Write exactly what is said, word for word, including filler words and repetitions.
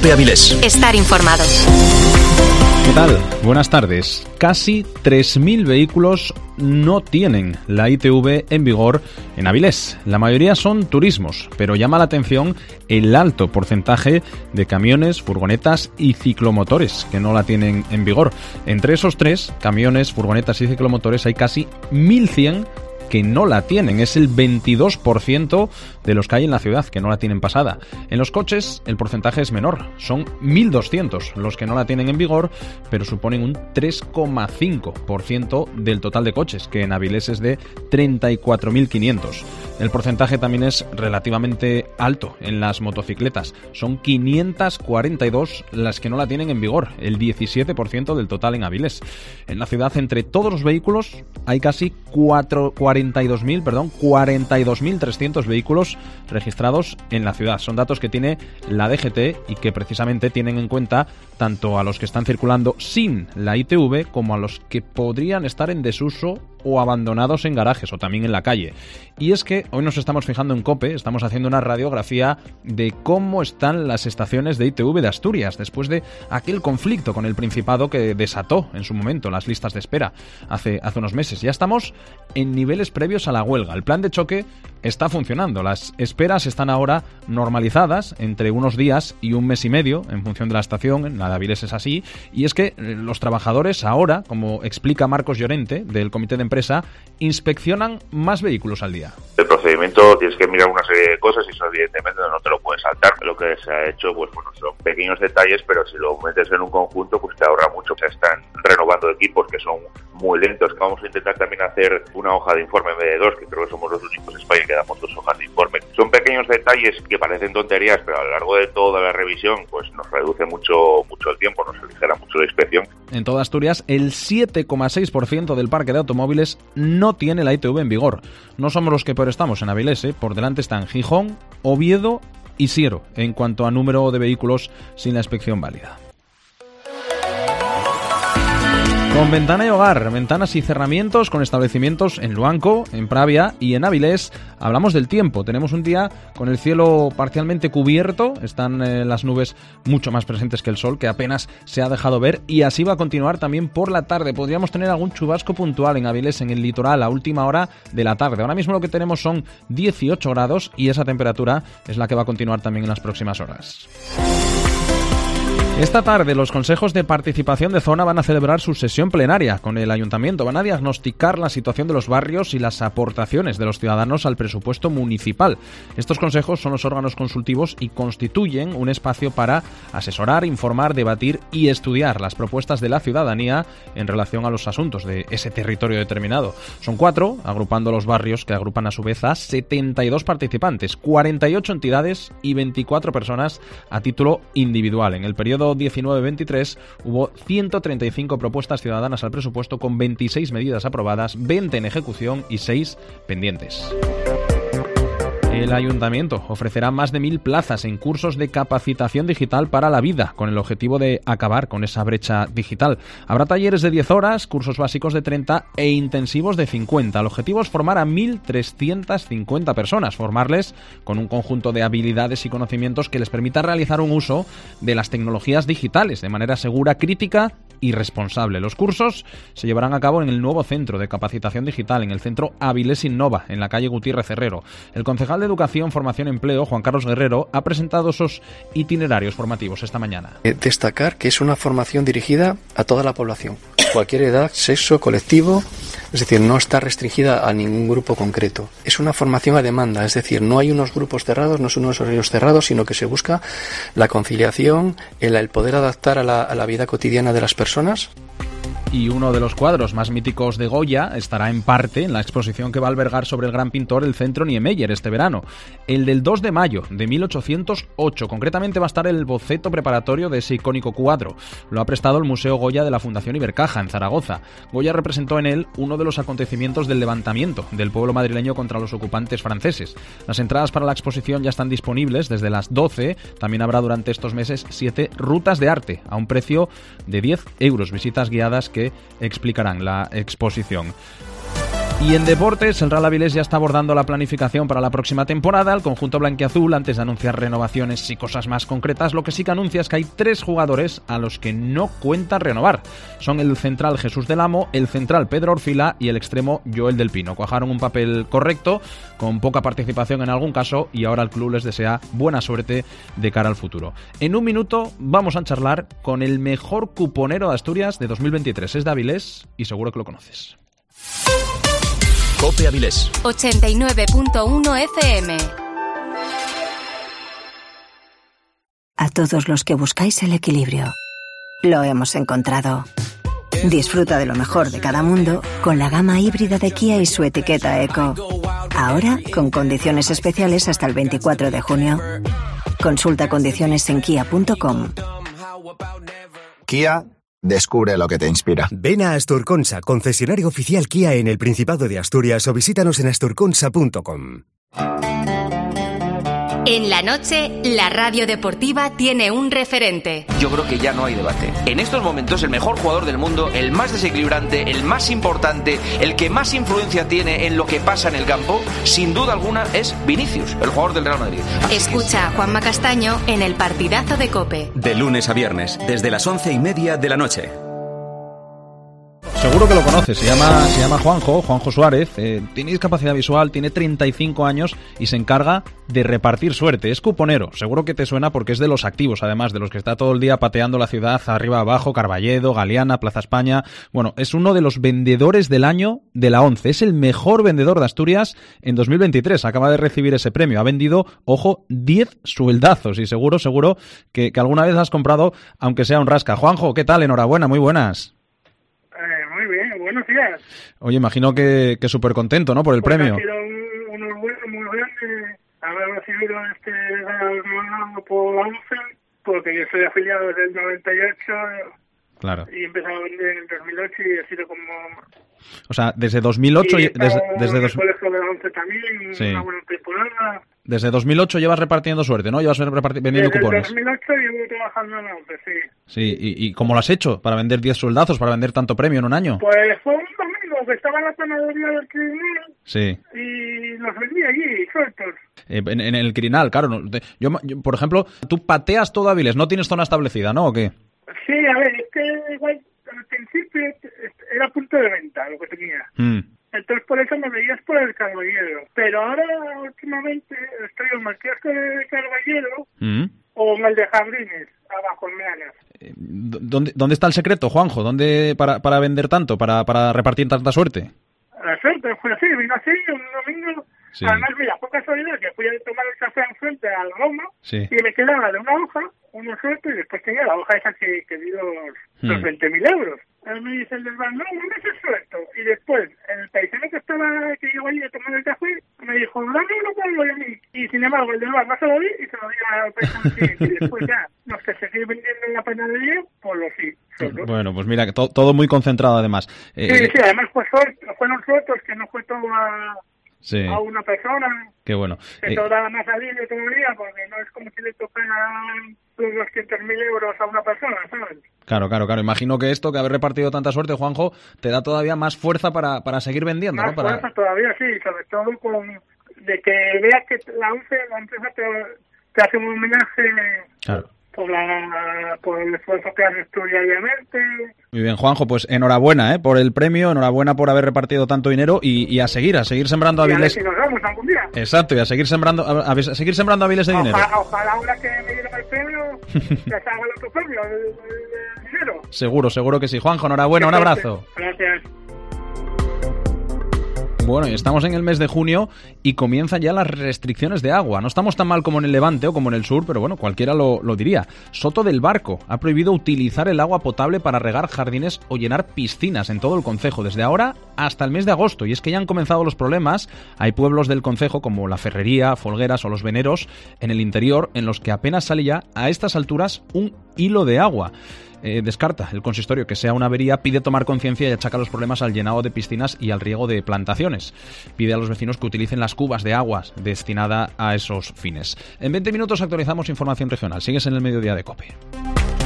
de Avilés. Estar informado. ¿Qué tal? Buenas tardes. Casi tres mil vehículos no tienen la I T V en vigor en Avilés. La mayoría son turismos, pero llama la atención el alto porcentaje de camiones, furgonetas y ciclomotores que no la tienen en vigor. Entre esos tres, camiones, furgonetas y ciclomotores, hay casi mil cien que no la tienen. Es el veintidós por ciento de los que hay en la ciudad que no la tienen pasada. En los coches el porcentaje es menor, son mil doscientos los que no la tienen en vigor, pero suponen un tres coma cinco por ciento del total de coches, que en Avilés es de treinta y cuatro mil quinientos. El porcentaje también es relativamente alto en las motocicletas, son quinientas cuarenta y dos las que no la tienen en vigor, el diecisiete por ciento del total en Avilés. En la ciudad, entre todos los vehículos, hay casi cuatro, cuarenta y dos mil, perdón, cuarenta y dos mil trescientos vehículos registrados en la ciudad. Son datos que tiene la D G T y que precisamente tienen en cuenta tanto a los que están circulando sin la I T V como a los que podrían estar en desuso o abandonados en garajes o también en la calle. Y es que hoy nos estamos fijando en COPE, estamos haciendo una radiografía de cómo están las estaciones de I T V de Asturias después de aquel conflicto con el Principado que desató en su momento las listas de espera hace, hace unos meses. Ya estamos en niveles previos a la huelga. El plan de choque está funcionando. Las esperas están ahora normalizadas entre unos días y un mes y medio en función de la estación. En la de Avilés es así. Y es que los trabajadores ahora, como explica Marcos Llorente del Comité de Empresa, inspeccionan más vehículos al día. El procedimiento tienes que mirar una serie de cosas y eso evidentemente no te lo puedes saltar. Lo que se ha hecho, pues bueno, son pequeños detalles, pero si lo metes en un conjunto, pues te ahorra mucho. Se están renovando equipos que son muy lentos. Vamos a intentar también hacer una hoja de informe en vez de dos, que creo que somos los únicos en España que damos dos hojas de informe. Son pequeños detalles que parecen tonterías, pero a lo largo de toda la revisión, pues nos reduce mucho, mucho el tiempo, nos aligera mucho la inspección. En toda Asturias, el siete coma seis por ciento del parque de automóviles no tiene la I T V en vigor. No somos los que peor estamos en Avilés, ¿eh? Por delante están Gijón, Oviedo y Siero en cuanto a número de vehículos sin la inspección válida. Con Ventana y Hogar, ventanas y cerramientos con establecimientos en Luanco, en Pravia y en Avilés. Hablamos del tiempo. Tenemos un día con el cielo parcialmente cubierto. Están eh, las nubes mucho más presentes que el sol, que apenas se ha dejado ver. Y así va a continuar también por la tarde. Podríamos tener algún chubasco puntual en Avilés, en el litoral, a última hora de la tarde. Ahora mismo lo que tenemos son dieciocho grados y esa temperatura es la que va a continuar también en las próximas horas. Esta tarde los consejos de participación de zona van a celebrar su sesión plenaria con el ayuntamiento. Van a diagnosticar la situación de los barrios y las aportaciones de los ciudadanos al presupuesto municipal. Estos consejos son los órganos consultivos y constituyen un espacio para asesorar, informar, debatir y estudiar las propuestas de la ciudadanía en relación a los asuntos de ese territorio determinado. Son cuatro, agrupando los barrios que agrupan a su vez a setenta y dos participantes, cuarenta y ocho entidades y veinticuatro personas a título individual. En el periodo diecinueve veintitrés hubo ciento treinta y cinco propuestas ciudadanas al presupuesto con veintiséis medidas aprobadas, veinte en ejecución y seis pendientes. El ayuntamiento ofrecerá más de mil plazas en cursos de capacitación digital para la vida, con el objetivo de acabar con esa brecha digital. Habrá talleres de diez horas, cursos básicos de treinta e intensivos de cincuenta. El objetivo es formar a mil trescientas cincuenta personas, formarles con un conjunto de habilidades y conocimientos que les permita realizar un uso de las tecnologías digitales de manera segura, crítica y responsable. Los cursos se llevarán a cabo en el nuevo centro de capacitación digital, en el centro Avilés Innova, en la calle Gutiérrez Herrero. El concejal de Educación, Formación y Empleo, Juan Carlos Guerrero, ha presentado esos itinerarios formativos esta mañana. Eh, destacar que es una formación dirigida a toda la población, cualquier edad, sexo, colectivo, es decir, no está restringida a ningún grupo concreto. Es una formación a demanda, es decir, no hay unos grupos cerrados, no son unos horarios cerrados, sino que se busca la conciliación, el, el poder adaptar a la, a la vida cotidiana de las personas. Y uno de los cuadros más míticos de Goya estará en parte en la exposición que va a albergar sobre el gran pintor el Centro Niemeyer este verano. El del dos de mayo de mil ochocientos ocho. Concretamente va a estar el boceto preparatorio de ese icónico cuadro. Lo ha prestado el Museo Goya de la Fundación Ibercaja, en Zaragoza. Goya representó en él uno de los acontecimientos del levantamiento del pueblo madrileño contra los ocupantes franceses. Las entradas para la exposición ya están disponibles desde las doce. También habrá durante estos meses siete rutas de arte a un precio de diez euros. Visitas guiadas que que explicarán la exposición. Y en deportes, el Real Avilés ya está abordando la planificación para la próxima temporada. El conjunto blanquiazul, antes de anunciar renovaciones y cosas más concretas, lo que sí que anuncia es que hay tres jugadores a los que no cuenta renovar. Son el central Jesús del Amo, el central Pedro Orfila y el extremo Joel del Pino. Cuajaron un papel correcto, con poca participación en algún caso, y ahora el club les desea buena suerte de cara al futuro. En un minuto vamos a charlar con el mejor cuponero de Asturias de dos mil veintitrés. Es de Avilés y seguro que lo conoces. COPE Avilés ochenta y nueve punto uno F M. A todos los que buscáis el equilibrio, lo hemos encontrado. Disfruta de lo mejor de cada mundo con la gama híbrida de Kia y su etiqueta Eco. Ahora con condiciones especiales hasta el veinticuatro de junio. Consulta condiciones en kia punto com. Kia, descubre lo que te inspira. Ven a Asturconsa, concesionario oficial Kia en el Principado de Asturias, o visítanos en asturconsa punto com. En la noche, la radio deportiva tiene un referente. Yo creo que ya no hay debate. En estos momentos, el mejor jugador del mundo, el más desequilibrante, el más importante, el que más influencia tiene en lo que pasa en el campo, sin duda alguna, es Vinicius, el jugador del Real Madrid. Así Escucha a Juanma Castaño en el partidazo de COPE. De lunes a viernes, desde las once y media de la noche. Seguro que lo conoces, se llama, se llama Juanjo, Juanjo Suárez, eh, tiene discapacidad visual, tiene treinta y cinco años y se encarga de repartir suerte, es cuponero, seguro que te suena porque es de los activos, además, de los que está todo el día pateando la ciudad arriba abajo, Carballedo, Galeana, Plaza España. Bueno, es uno de los vendedores del año de la ONCE, es el mejor vendedor de Asturias en dos mil veintitrés, acaba de recibir ese premio, ha vendido, ojo, diez sueldazos y seguro, seguro que, que alguna vez has comprado, aunque sea un rasca. Juanjo, ¿qué tal? Enhorabuena, muy buenas. Buenos días. Oye, imagino que, que súper contento, ¿no?, por el pues premio. Ha sido un, un orgullo muy grande haber recibido este ganado por la ONCE, porque yo soy afiliado desde el noventa y ocho. Claro. Y he empezado a vender en el dos mil ocho y ha sido como... O sea, desde dos mil ocho... Y desde, desde en dos... el colegio de la ONCE también, sí. Una buena temporada. Desde dos mil ocho llevas repartiendo suerte, ¿no? Llevas reparti- vendiendo desde cupones. Desde dos mil ocho llevo trabajando en la ONCE, sí. Sí, ¿y, y cómo lo has hecho para vender diez sueldazos, para vender tanto premio en un año? Pues fue un domingo que estaba en la panadería del Quirinal. Sí. Y los vendí allí, sueltos. Eh, en, en el Quirinal, claro. No, te, yo, yo, por ejemplo, tú pateas todo Avilés, no tienes zona establecida, ¿no? ¿O qué? Sí, a ver, es que igual al principio era punto de venta lo que tenía. Mm. Entonces por eso me veías por el Carballero. Pero ahora últimamente estoy en el Marquesco de Carballero mm. o en el de Jardines, abajo en Meanas. Eh, ¿dónde, ¿Dónde está el secreto, Juanjo? ¿Dónde para, para vender tanto, para, para repartir tanta suerte? La suerte, pues así, vino así un domingo. Sí. Además, mira, por casualidad que fui a tomar el café enfrente al Roma sí. y me quedaba de una hoja, una suerte, y después tenía la hoja esa que, que di los, hmm. los veinte mil euros. Él me dice el del bar, no, no me haces suelto. Y después, el paisano que estaba, que llegó allí a tomar el café, me dijo, dame uno por lo a mí. Y sin embargo, el del bar no se lo di y se lo di al paisano siguiente. Y después ya, los que se siguen vendiendo en la panadería, pues lo sí. Solo. Bueno, pues mira, que to- todo muy concentrado además. Eh, sí, sí, además pues, fueron sueltos que no fue todo a... Sí. a una persona. Qué bueno. Que eh, todo da más alivio todavía, porque no es como si le tocaran los doscientos mil euros a una persona, ¿sabes? Claro, claro, claro. Imagino que esto, que haber repartido tanta suerte, Juanjo, te da todavía más fuerza para, para seguir vendiendo, más ¿no? Para... fuerza todavía, sí, sobre todo con de que veas que la ONCE, la empresa te, te hace un homenaje. Claro. Por, la, por el esfuerzo que haces tú diariamente. Muy bien, Juanjo, pues enhorabuena ¿eh? por el premio, enhorabuena por haber repartido tanto dinero y, y a seguir, a seguir sembrando Avilés. Y a ver si nos vamos algún día. Exacto, y a seguir sembrando a, a seguir sembrando Avilés de ojalá, dinero. Ojalá ahora que me dieron el premio, que se haga el otro premio, el, el, el dinero. Seguro, seguro que sí. Juanjo, enhorabuena, un abrazo. Gracias. Bueno, estamos en el mes de junio y comienzan ya las restricciones de agua. No estamos tan mal como en el Levante o como en el sur, pero bueno, cualquiera lo, lo diría. Soto del Barco ha prohibido utilizar el agua potable para regar jardines o llenar piscinas en todo el concejo, desde ahora hasta el mes de agosto. Y es que ya han comenzado los problemas. Hay pueblos del concejo como La Ferrería, Folgueras o Los Veneros en el interior en los que apenas sale ya a estas alturas un hilo de agua. Eh, descarta el consistorio que sea una avería, pide tomar conciencia y achaca los problemas al llenado de piscinas y al riego de plantaciones. Pide a los vecinos que utilicen las cubas de aguas destinada a esos fines. En veinte minutos actualizamos información regional. Sigues en el mediodía de COPE.